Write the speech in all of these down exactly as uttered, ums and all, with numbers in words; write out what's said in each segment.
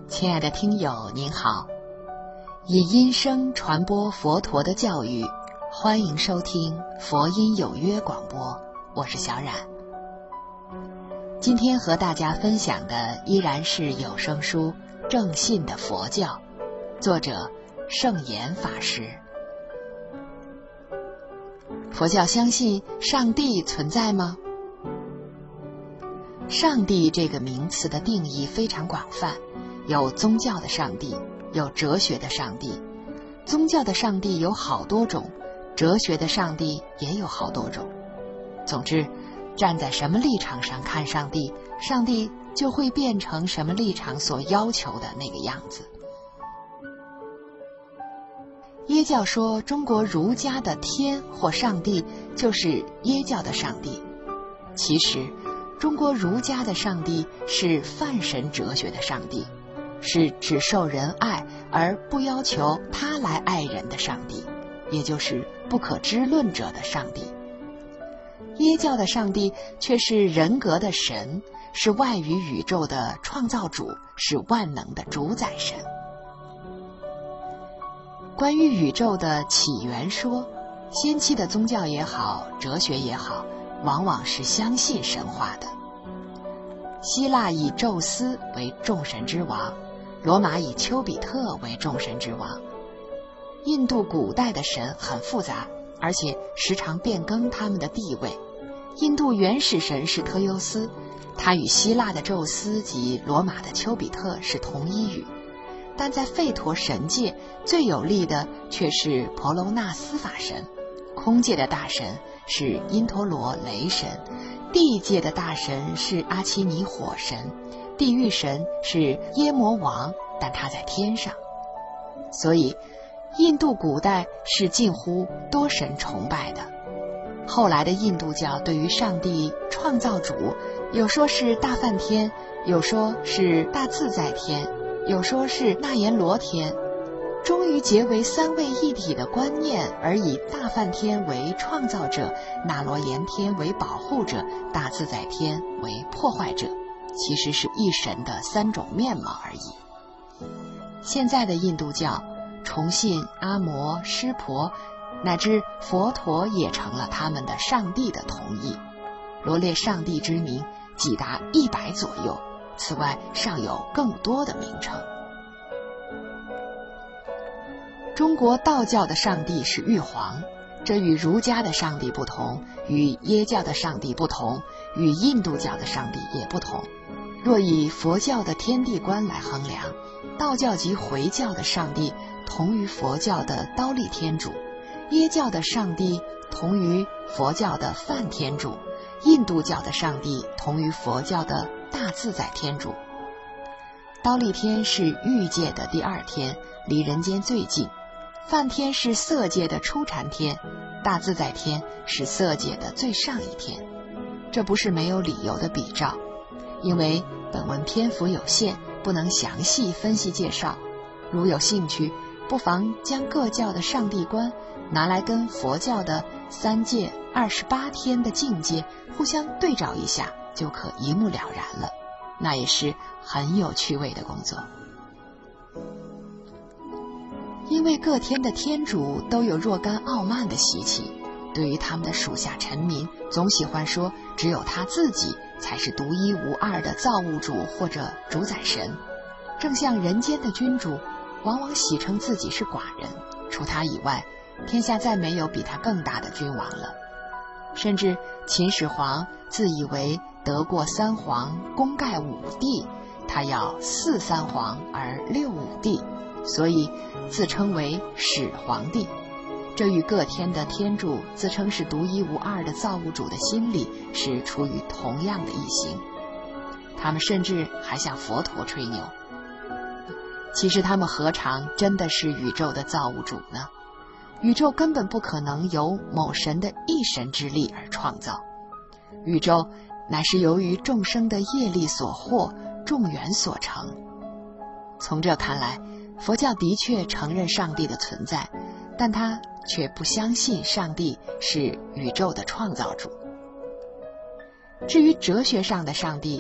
亲爱的听友您好，以音声传播佛陀的教育，欢迎收听佛音有约广播，我是小冉。今天和大家分享的依然是有声书《正信的佛教》，作者圣严法师。佛教相信上帝存在吗？上帝这个名词的定义非常广泛，有宗教的上帝，有哲学的上帝。宗教的上帝有好多种，哲学的上帝也有好多种。总之，站在什么立场上看上帝，上帝就会变成什么立场所要求的那个样子。耶教说中国儒家的天或上帝就是耶教的上帝，其实中国儒家的上帝是泛神哲学的上帝，是只受人爱而不要求他来爱人的上帝，也就是不可知论者的上帝。耶教的上帝却是人格的神，是外于宇宙的创造主，是万能的主宰神。关于宇宙的起源说，先期的宗教也好，哲学也好，往往是相信神话的。希腊以宙斯为众神之王，罗马以丘比特为众神之王。印度古代的神很复杂，而且时常变更他们的地位。印度原始神是忒优斯，他与希腊的宙斯及罗马的丘比特是同一语，但在吠陀神界最有力的却是婆罗纳斯法神。空界的大神是因陀罗雷神，地界的大神是阿奇尼火神，地狱神是耶摩王，但他在天上。所以印度古代是近乎多神崇拜的。后来的印度教对于上帝创造主，有说是大梵天，有说是大自在天，有说是那阎罗天，终于结为三位一体的观念，而以大梵天为创造者，那罗延天为保护者，大自在天为破坏者，其实是一神的三种面貌而已。现在的印度教崇信阿摩、湿婆，乃至佛陀也成了他们的上帝的同义，罗列上帝之名几达一百左右，此外尚有更多的名称。中国道教的上帝是玉皇，这与儒家的上帝不同，与耶教的上帝不同，与印度教的上帝也不同。若以佛教的天地观来衡量，道教及回教的上帝同于佛教的忉利天主，耶教的上帝同于佛教的梵天主，印度教的上帝同于佛教的大自在天主。忉利天是欲界的第二天，离人间最近；梵天是色界的初禅天，大自在天是色界的最上一天。这不是没有理由的比照，因为本文篇幅有限，不能详细分析介绍。如有兴趣，不妨将各教的上帝观拿来跟佛教的三界二十八天的境界互相对照一下，就可一目了然了。那也是很有趣味的工作。因为各天的天主都有若干傲慢的习气，对于他们的属下臣民，总喜欢说只有他自己才是独一无二的造物主或者主宰神。正像人间的君主往往喜称自己是寡人，除他以外，天下再没有比他更大的君王了。甚至秦始皇自以为得过三皇，功盖五帝，他要四三皇而六五帝，所以自称为始皇帝。这与各天的天主自称是独一无二的造物主的心理是出于同样的异形。他们甚至还向佛陀吹牛。其实他们何尝真的是宇宙的造物主呢？宇宙根本不可能由某神的一神之力而创造，宇宙乃是由于众生的业力所获，众缘所成。从这看来，佛教的确承认上帝的存在，但他却不相信上帝是宇宙的创造主。至于哲学上的上帝，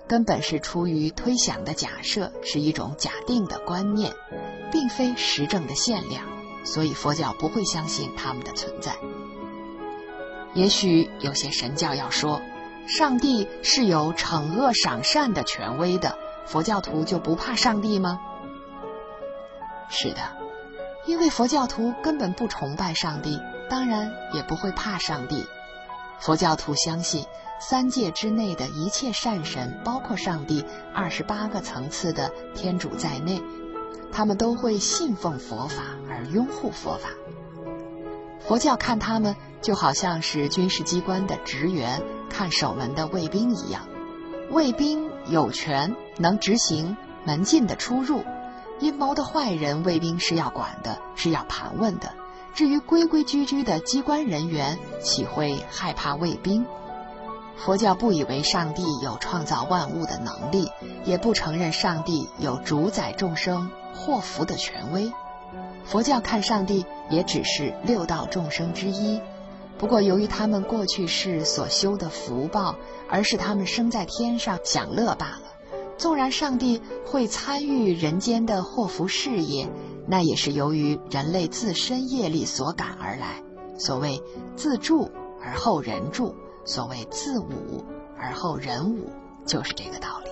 根本是出于推想的假设，是一种假定的观念，并非实证的现量，所以佛教不会相信它们的存在。也许有些神教要说，上帝是有惩恶赏善的权威的，佛教徒就不怕上帝吗？是的，因为佛教徒根本不崇拜上帝，当然也不会怕上帝。佛教徒相信三界之内的一切善神，包括上帝二十八个层次的天主在内，他们都会信奉佛法而拥护佛法。佛教看他们就好像是军事机关的职员看守门的卫兵一样，卫兵有权能执行门禁的出入，阴谋的坏人卫兵是要管的，是要盘问的。至于规规矩矩的机关人员，岂会害怕卫兵？佛教不以为上帝有创造万物的能力，也不承认上帝有主宰众生祸福的权威。佛教看上帝也只是六道众生之一，不过由于他们过去世所修的福报，而使他们生在天上享乐罢了。纵然上帝会参与人间的祸福事业，那也是由于人类自身业力所感而来。所谓自助而后人助，所谓自侮而后人侮，就是这个道理。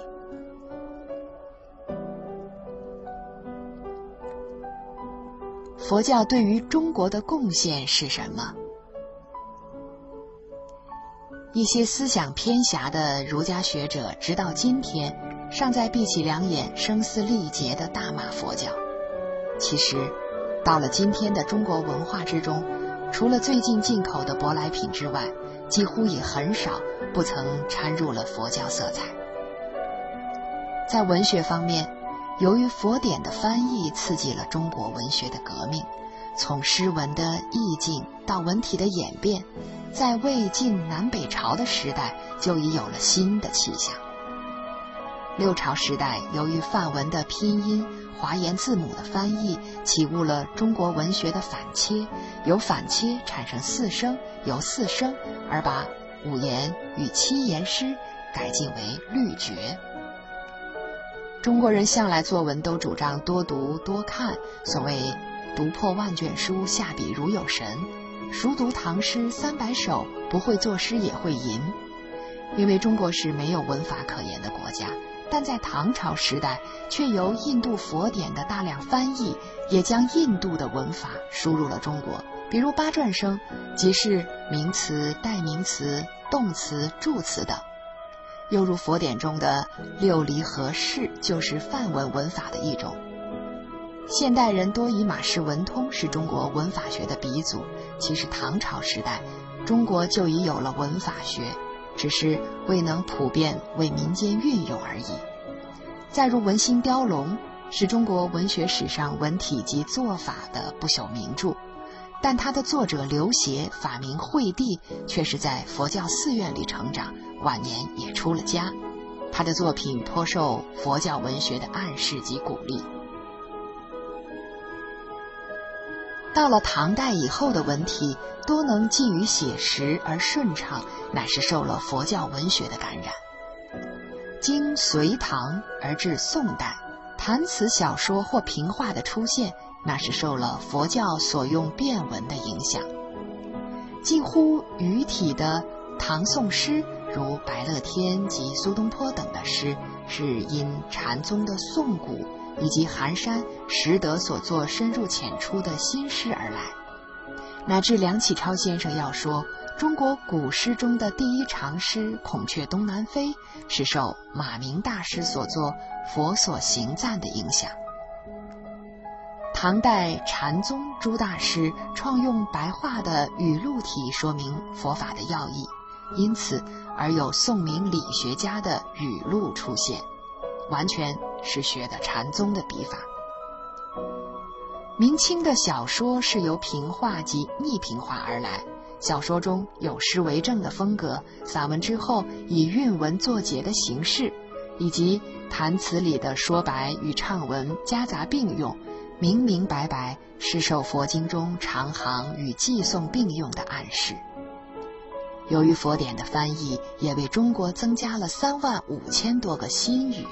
佛教对于中国的贡献是什么？一些思想偏狭的儒家学者直到今天尚在闭起两眼声嘶力竭地大骂佛教。其实到了今天的中国文化之中，除了最近进口的舶来品之外，几乎也很少不曾掺入了佛教色彩。在文学方面，由于佛典的翻译刺激了中国文学的革命，从诗文的意境到文体的演变，在魏晋南北朝的时代就已有了新的气象。六朝时代，由于梵文的拼音、华严字母的翻译，起悟了中国文学的反切，由反切产生四声，由四声而把五言与七言诗改进为律绝。中国人向来作文都主张多读多看，所谓读破万卷书，下笔如有神。熟读唐诗三百首，不会作诗也会吟。因为中国是没有文法可言的国家，但在唐朝时代却由印度佛典的大量翻译，也将印度的文法输入了中国。比如八转声，即是名词、代名词、动词、助词等。又如佛典中的六离合式，就是梵文文法的一种。现代人多以马氏文通是中国文法学的鼻祖，其实唐朝时代中国就已有了文法学，只是未能普遍为民间运用而已。再如文心雕龙，是中国文学史上文体及做法的不朽名著，但它的作者刘勰法名惠帝，却是在佛教寺院里成长，晚年也出了家。他的作品颇受佛教文学的暗示及鼓励。到了唐代以后的文体多能近于写实而顺畅，乃是受了佛教文学的感染。经隋唐而至宋代，谈词小说或评话的出现，那是受了佛教所用变文的影响。近乎语体的唐宋诗，如白乐天及苏东坡等的诗，是因禅宗的宋古以及寒山、拾得所作深入浅出的新诗而来。乃至梁启超先生要说，中国古诗中的第一长诗《孔雀东南飞》是受马明大师所作《佛所行赞》的影响。唐代禅宗朱大师创用白话的语录体说明佛法的要义，因此而有宋明理学家的语录出现，完全是学的禅宗的笔法。明清的小说是由平话及逆平话而来，小说中有诗为证的风格，散文之后以韵文作结的形式，以及弹词里的说白与唱文夹杂并用，明明白白，是受佛经中长行与寄颂并用的暗示。 由于佛典的翻译，也为中国增加了三万五千多个新语。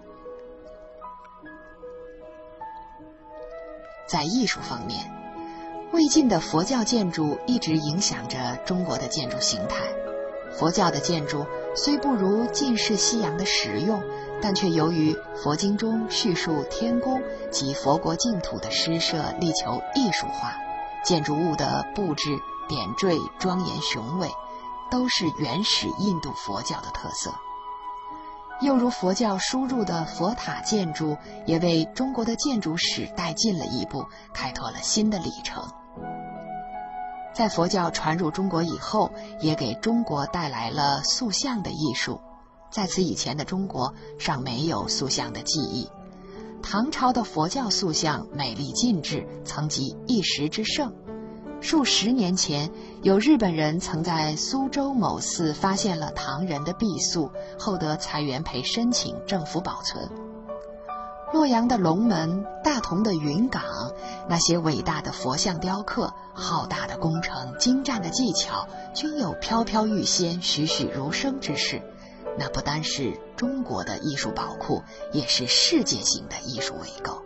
在艺术方面，魏晋的佛教建筑一直影响着中国的建筑形态。佛教的建筑虽不如晋式西洋的实用，但却由于佛经中叙述天宫及佛国净土的施设力求艺术化，建筑物的布置点缀庄严雄伟，都是原始印度佛教的特色。又如佛教输入的佛塔建筑，也为中国的建筑史带进了一步，开拓了新的里程。在佛教传入中国以后，也给中国带来了塑像的艺术。在此以前的中国尚没有塑像的技艺。唐朝的佛教塑像美丽尽致，曾集一时之盛。数十年前，有日本人曾在苏州某寺发现了唐人的壁塑，后得蔡元培申请政府保存。洛阳的龙门，大同的云冈，那些伟大的佛像雕刻，浩大的工程，精湛的技巧，均有飘飘欲仙、栩栩如生之势。那不单是中国的艺术宝库，也是世界性的艺术围构。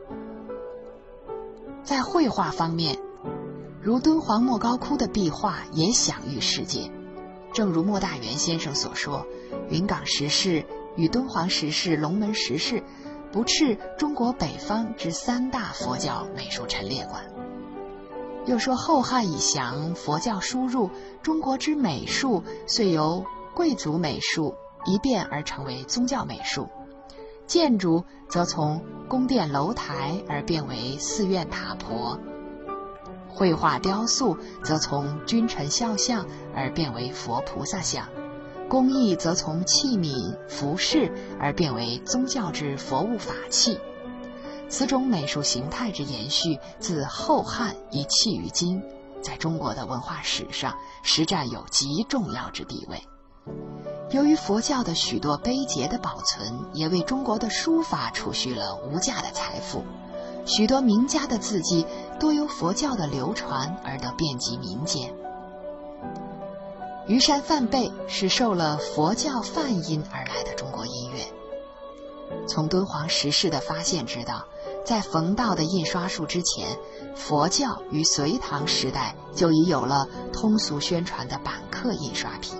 在绘画方面，如敦煌莫高窟的壁画也享誉世界。正如莫大元先生所说，云冈石室与敦煌石室、龙门石室不啻中国北方之三大佛教美术陈列馆。又说后汉以降，佛教输入，中国之美术遂由贵族美术一变而成为宗教美术，建筑则从宫殿楼台而变为寺院塔婆，绘画雕塑则从君臣肖像而变为佛菩萨像，工艺则从器皿服饰而变为宗教之佛物法器。此种美术形态之延续，自后汉一气于今，在中国的文化史上实占有极重要之地位。由于佛教的许多碑碣的保存，也为中国的书法储蓄了无价的财富。许多名家的字迹多由佛教的流传而得遍及民间。虞山梵呗是受了佛教梵音而来的中国音乐。从敦煌石室的发现知道，在冯道的印刷术之前，佛教于隋唐时代就已有了通俗宣传的版刻印刷品。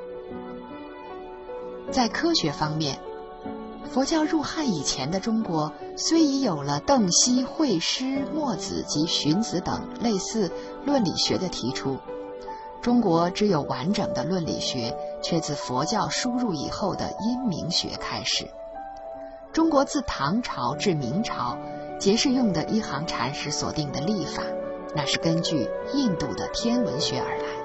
在科学方面，佛教入汉以前的中国虽已有了邓析、惠施、墨子及荀子等类似论理学的提出，中国只有完整的论理学，却自佛教输入以后的阴明学开始。中国自唐朝至明朝，皆是用的一行禅师所定的历法，那是根据印度的天文学而来。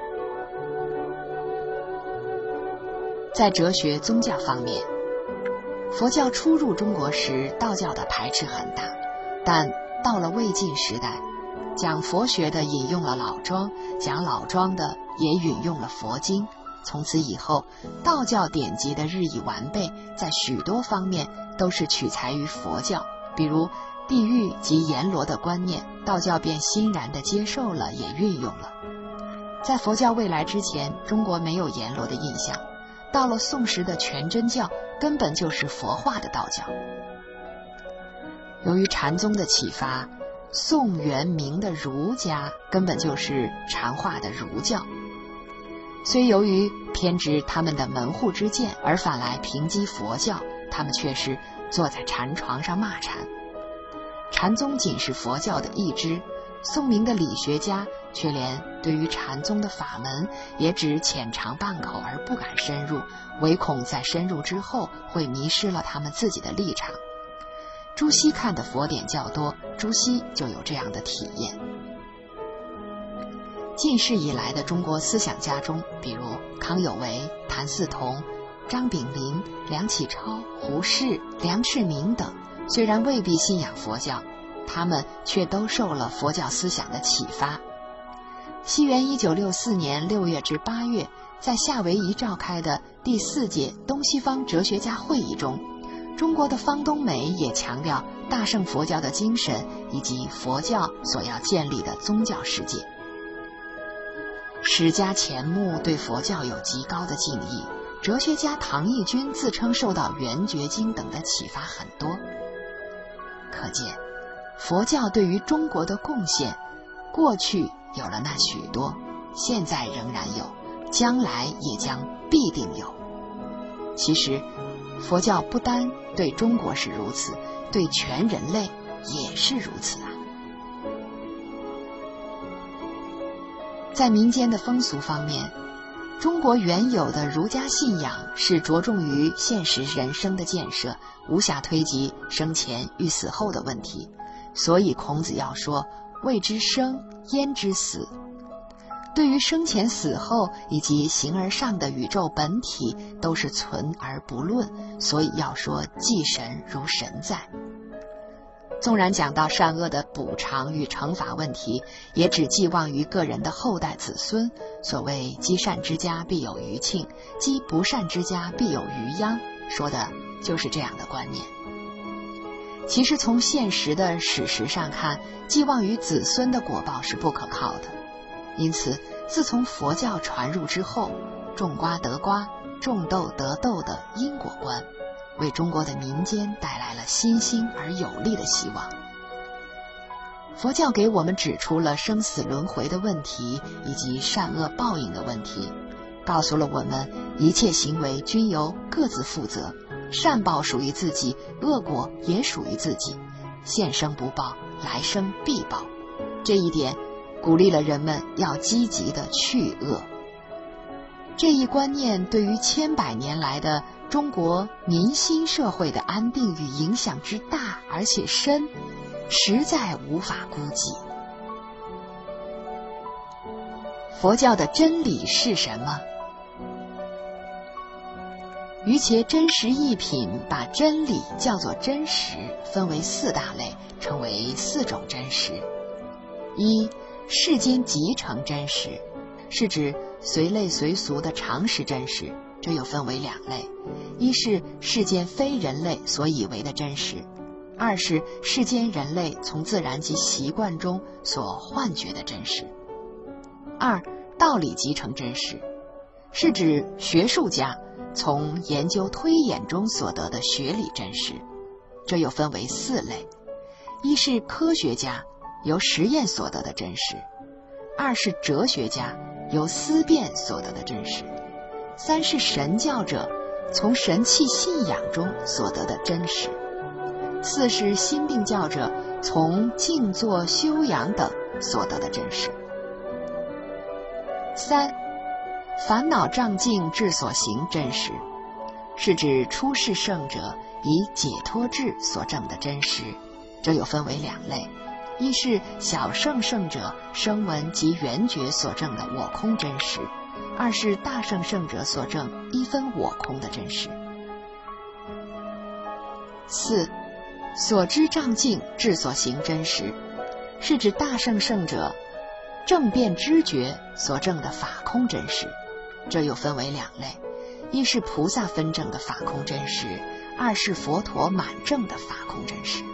在哲学宗教方面，佛教初入中国时，道教的排斥很大，但到了魏晋时代，讲佛学的引用了老庄，讲老庄的也引用了佛经。从此以后，道教典籍的日益完备，在许多方面都是取材于佛教，比如地狱及阎罗的观念，道教便欣然地接受了，也运用了。在佛教未来之前，中国没有阎罗的印象，到了宋时的全真教根本就是佛化的道教。由于禅宗的启发，宋元明的儒家根本就是禅化的儒教。虽由于偏执他们的门户之见而反来抨击佛教，他们却是坐在禅床上骂禅。禅宗仅是佛教的一支，宋明的理学家却连对于禅宗的法门也只浅尝半口而不敢深入，唯恐在深入之后会迷失了他们自己的立场。朱熹看的佛典较多，朱熹就有这样的体验。近世以来的中国思想家中，比如康有为、谭嗣同、张炳麟、梁启超、胡适、梁世民等，虽然未必信仰佛教，他们却都受了佛教思想的启发。西元一九六四年六月至八月，在夏威夷召开的第四届东西方哲学家会议中，中国的方东美也强调大乘佛教的精神以及佛教所要建立的宗教世界。 史家钱穆对佛教有极高的敬意，哲学家唐义军自称受到《圆觉经》等的启发很多。可见，佛教对于中国的贡献，过去有了那许多，现在仍然有，将来也将必定有。其实，佛教不单对中国是如此，对全人类也是如此啊。在民间的风俗方面，中国原有的儒家信仰是着重于现实人生的建设，无暇推及生前与死后的问题，所以孔子要说谓之生，焉知死。对于生前死后以及形而上的宇宙本体都是存而不论，所以要说祭神如神在。纵然讲到善恶的补偿与惩罚问题，也只寄望于个人的后代子孙。所谓积善之家必有余庆，积不善之家必有余殃，说的就是这样的观念。其实从现实的史实上看，寄望于子孙的果报是不可靠的。因此自从佛教传入之后，种瓜得瓜，种豆得豆的因果观，为中国的民间带来了新兴而有力的希望。佛教给我们指出了生死轮回的问题以及善恶报应的问题，告诉了我们一切行为均由各自负责，善报属于自己，恶果也属于自己，现生不报，来生必报。这一点鼓励了人们要积极的去恶。这一观念对于千百年来的中国民心社会的安定与影响之大而且深，实在无法估计。佛教的真理是什么？于其真实一品把真理叫做真实，分为四大类，称为四种真实。一、世间即成真实，是指随类随俗的常识真实，这又分为两类：一是世间非人类所以为的真实，二是世间人类从自然及习惯中所幻觉的真实。二、道理即成真实，是指学术家从研究推演中所得的学理真实，这又分为四类：一是科学家由实验所得的真实，二是哲学家由思辨所得的真实，三是神教者从神器信仰中所得的真实，四是心病教者从静坐修养等所得的真实。三、烦恼障境智所行真实，是指出世圣者以解脱智所证的真实，这又分为两类：一是小圣圣者声闻及缘觉所证的我空真实，二是大圣圣者所证一分我空的真实。四、所知障境智所行真实，是指大圣圣者正辨知觉所证的法空真实，这又分为两类：一是菩萨分证的法空真实，二是佛陀满证的法空真实。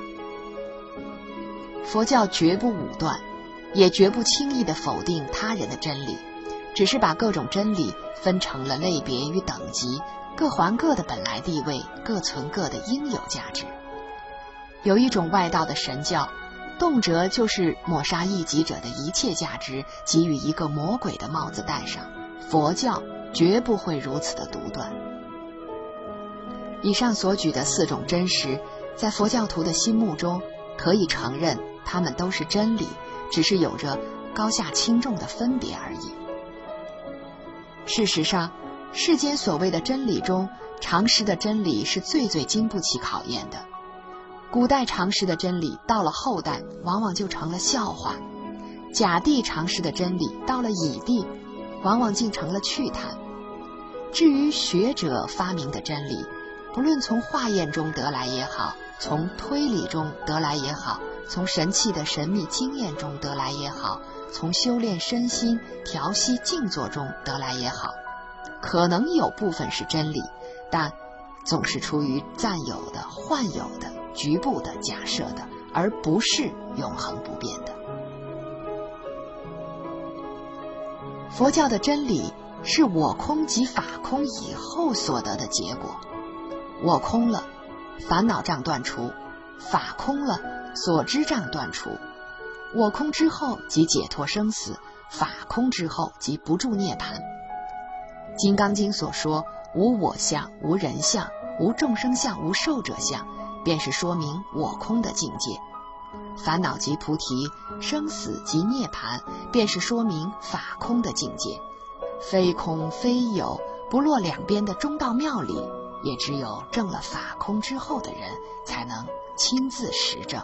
佛教绝不武断，也绝不轻易地否定他人的真理，只是把各种真理分成了类别与等级，各还各的本来地位，各存各的应有价值。有一种外道的神教，动辄就是抹杀异己者的一切价值，给予一个魔鬼的帽子戴上。佛教绝不会如此的独断。以上所举的四种真实，在佛教徒的心目中，可以承认它们都是真理，只是有着高下轻重的分别而已。事实上，世间所谓的真理中，常识的真理是最最经不起考验的。古代常识的真理到了后代往往就成了笑话，甲地常识的真理到了乙地往往竟成了趣谈。至于学者发明的真理，不论从化验中得来也好，从推理中得来也好，从神器的神秘经验中得来也好，从修炼身心调息静坐中得来也好，可能有部分是真理，但总是出于暂有的、幻有的、局部的、假设的，而不是永恒不变的。 佛教的真理是我空即法空以后所得的结果。我空了，烦恼障断除；法空了，所知障断除。我空之后即解脱生死，法空之后即不住涅槃。金刚经所说无我相、无人相、无众生相、无寿者相，便是说明我空的境界。烦恼即菩提，生死即涅槃，便是说明法空的境界。非空非有，不落两边的中道妙理，也只有证了法空之后的人才能亲自实证。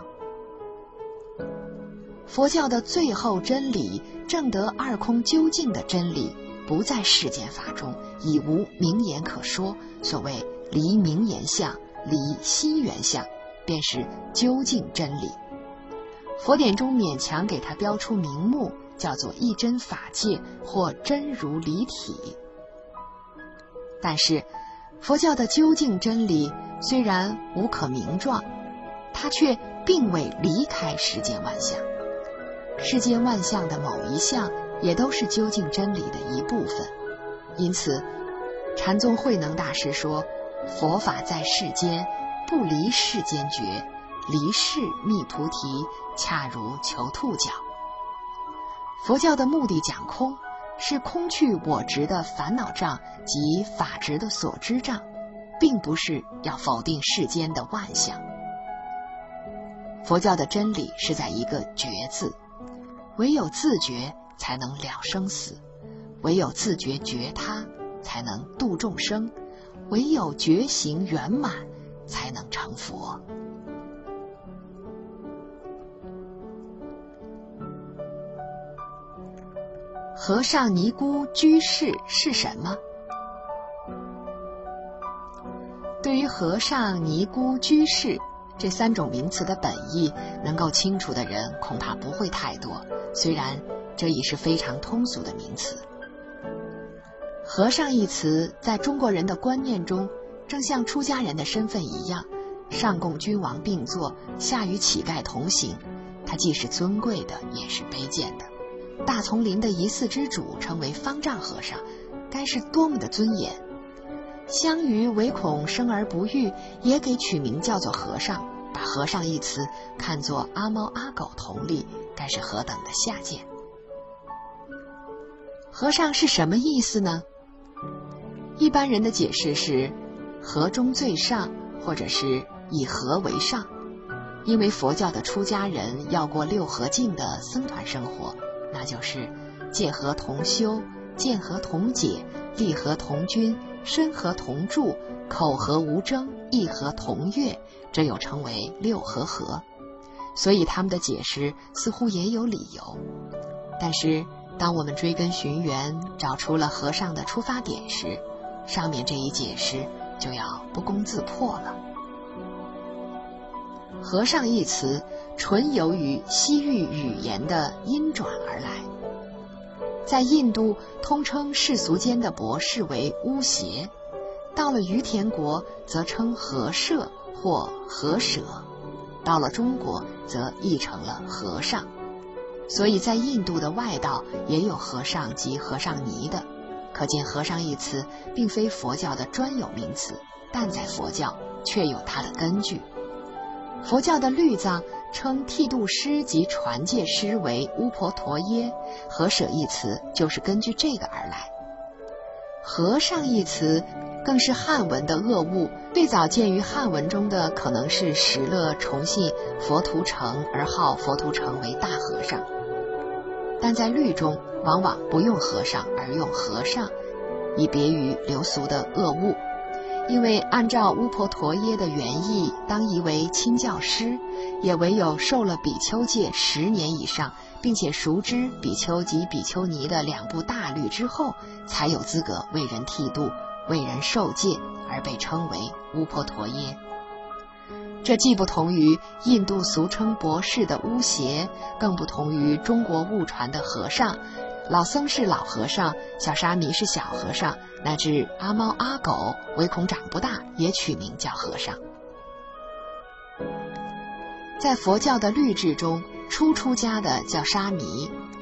佛教的最后真理，证得二空究竟的真理，不在世间法中，已无名言可说。所谓离名言相，离心缘相，便是究竟真理。佛典中勉强给它标出名目，叫做一真法界或真如离体。但是佛教的究竟真理虽然无可名状，它却并未离开世间万象。世间万象的某一项也都是究竟真理的一部分。因此禅宗慧能大师说，佛法在世间，不离世间觉，离世觅菩提，恰如求兔角。佛教的目的讲空，是空去我执的烦恼障及法执的所知障，并不是要否定世间的万象。佛教的真理是在一个觉字，唯有自觉才能了生死，唯有自觉觉他才能度众生，唯有觉行圆满才能成佛。和尚、尼姑、居士是什么？对于和尚、尼姑、居士这三种名词的本意，能够清楚的人恐怕不会太多，虽然这已是非常通俗的名词。和尚一词在中国人的观念中，正像出家人的身份一样，上供君王并坐，下与乞丐同行，它既是尊贵的，也是卑贱的。大丛林的一寺之主称为方丈和尚，该是多么的尊严。项羽唯恐生而不育，也给取名叫做和尚，把和尚一词看作阿猫阿狗同例，该是何等的下贱。和尚是什么意思呢？一般人的解释是和中最上，或者是以和为上。因为佛教的出家人要过六和敬的僧团生活，那就是戒和同修，见和同解，立和同均，身和同住，口和无争，意和同悦，这又称为六和合。所以他们的解释似乎也有理由。但是当我们追根寻源，找出了和尚的出发点时，上面这一解释就要不攻自破了。和尚一词纯由于西域语言的音转而来，在印度通称世俗间的博士为巫邪，到了于田国则称和舍或和舍，到了中国则译成了和尚。所以在印度的外道也有和尚及和尚尼的，可见和尚一词并非佛教的专有名词，但在佛教却有它的根据。佛教的律藏称剃度师及传戒师为巫婆陀耶，和舍一词就是根据这个而来。和尚一词更是汉文的恶物，最早见于汉文中的可能是石勒崇信佛图澄而号佛图澄为大和尚，但在律中往往不用和尚而用和尚，以别于流俗的恶物。因为按照巫婆陀耶的原意，当译为亲教师，也唯有受了比丘戒十年以上，并且熟知比丘及比丘尼的两部大律之后，才有资格为人剃度、为人受戒，而被称为巫婆陀耶。这既不同于印度俗称博士的巫邪，更不同于中国误传的和尚。老僧是老和尚，小沙弥是小和尚，乃至阿猫阿狗唯恐长不大，也取名叫和尚。在佛教的律制中，初出家的叫沙弥，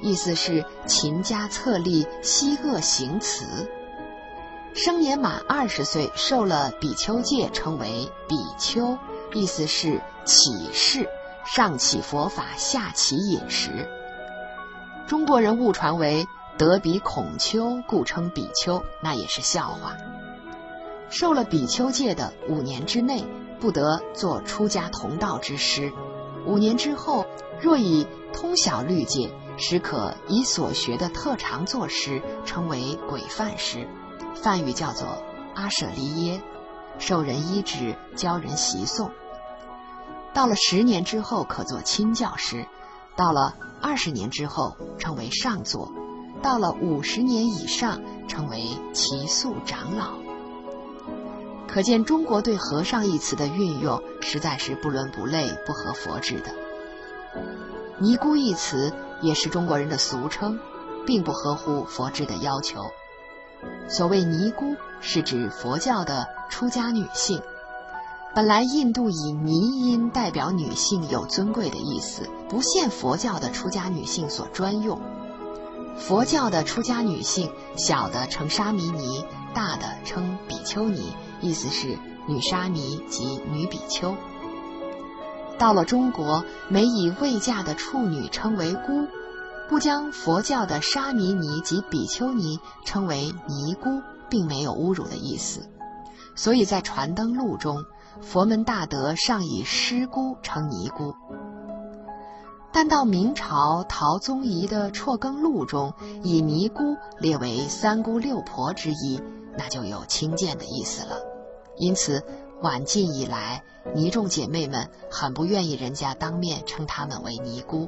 意思是勤加策力，息恶行慈。生年满二十岁，受了比丘戒，称为比丘，意思是起事，上起佛法，下起饮食。中国人误传为得比孔丘，故称比丘，那也是笑话。受了比丘戒的五年之内，不得做出家同道之师。五年之后，若已通晓律戒，时可以所学的特长作师，称为轨范师，梵语叫做阿舍离耶，受人依止，教人习诵。到了十年之后，可做亲教师；到了二十年之后，称为上座；到了五十年以上，称为耆宿长老。可见中国对和尚一词的运用实在是不伦不类，不合佛制的。尼姑一词也是中国人的俗称，并不合乎佛制的要求。所谓尼姑，是指佛教的出家女性。本来印度以尼音代表女性有尊贵的意思，不限佛教的出家女性所专用。佛教的出家女性，小的称沙弥尼，大的称比丘尼，意思是女沙弥及女比丘。到了中国，每以未嫁的处女称为姑，不将佛教的沙弥尼及比丘尼称为尼姑，并没有侮辱的意思。所以在传灯录中，佛门大德尚以师姑称尼姑。但到明朝陶宗仪的《辍耕录》中，以尼姑列为三姑六婆之一，那就有轻贱的意思了。因此晚近以来，尼众姐妹们很不愿意人家当面称她们为尼姑。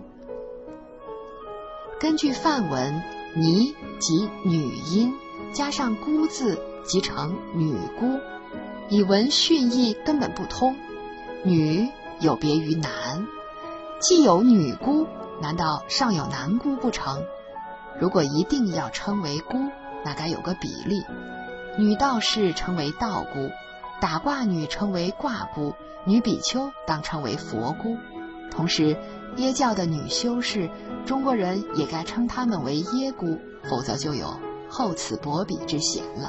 根据梵文，尼即女音，加上姑字即成女姑，以文训义根本不通。女有别于男，既有女姑，难道尚有男姑不成？如果一定要称为姑，那该有个比例。女道士称为道姑，打卦女称为卦姑，女比丘当称为佛姑。同时，耶教的女修士，中国人也该称她们为耶姑，否则就有厚此薄彼之嫌了。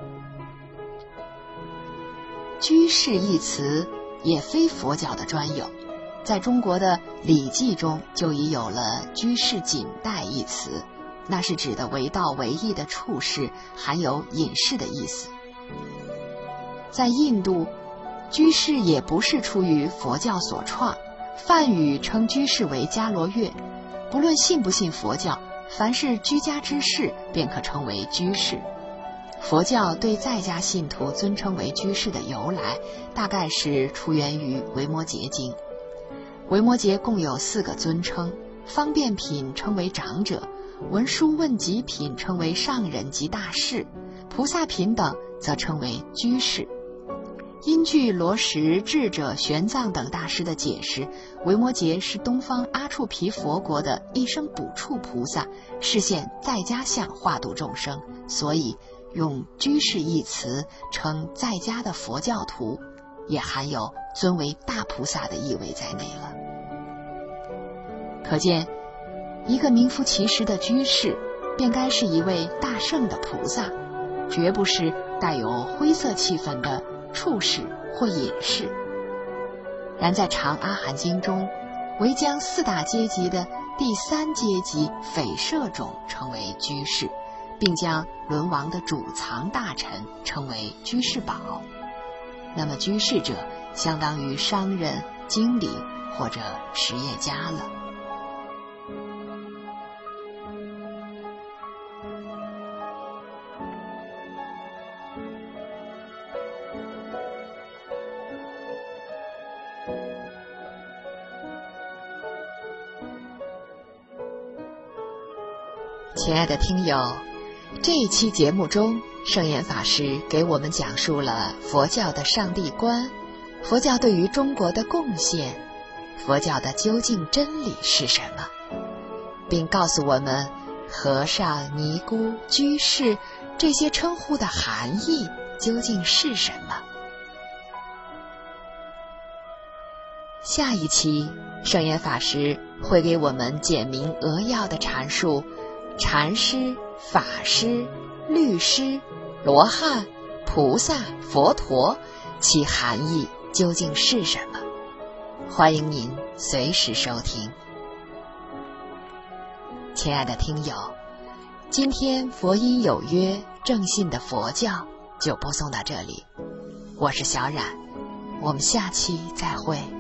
居士一词也非佛教的专有，在中国的《礼记》中就已有了居士锦带一词，那是指的为道为义的处事，含有隐士的意思。在印度，居士也不是出于佛教所创，梵语称居士为迦罗月，不论信不信佛教，凡是居家之士便可称为居士。佛教对在家信徒尊称为居士的由来，大概是出源于维摩诘经。维摩诘共有四个尊称，方便品称为长者，文殊问疾品称为上人及大士，菩萨品等则称为居士。因据罗什、智者、玄奘等大师的解释，维摩诘是东方阿处毗佛国的一生补处菩萨，示现在家相化度众生，所以用居士一词称在家的佛教徒，也含有尊为大菩萨的意味在内了。可见，一个名副其实的居士，便该是一位大圣的菩萨，绝不是带有灰色气氛的处士或隐士。然在《长阿含经》中，唯将四大阶级的第三阶级匪舍种称为居士，并将轮王的主藏大臣称为居士宝。那么居士者相当于商人、经理或者实业家了。亲爱的听友，这一期节目中，圣严法师给我们讲述了佛教的上帝观，佛教对于中国的贡献，佛教的究竟真理是什么，并告诉我们和尚、尼姑、居士这些称呼的含义究竟是什么。下一期，圣严法师会给我们简明扼要地阐述禅师、法师、律师、罗汉、菩萨、佛陀其含义究竟是什么。欢迎您随时收听。亲爱的听友，今天佛音有约正信的佛教就播送到这里，我是小冉，我们下期再会。